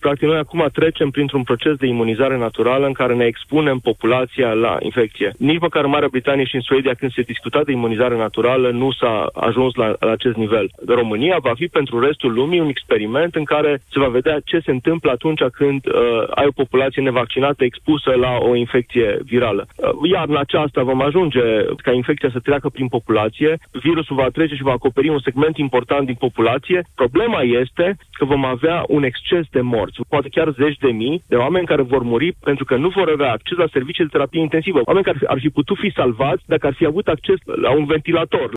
Practic, noi acum trecem printr-un proces de imunizare naturală în care ne expunem populația la infecție. Nici măcar în Marea Britanie și în Suedia, când se discuta de imunizare naturală, nu s-a ajuns la acest nivel. România va fi pentru restul lumii un experiment în care se va vedea ce se întâmplă atunci când ai o populație nevaccinată expusă la o infecție virală. Iarna aceasta vom ajunge ca infecția să treacă prin populație, virusul va trece și va acoperi un segment important din populație. Problema este că vom avea un exces de morți, poate chiar zeci de mii de oameni care vor muri pentru că nu vor avea acces la servicii de terapie intensivă. Oameni care ar fi putut fi salvați dacă ar fi avut acces la un ventilator.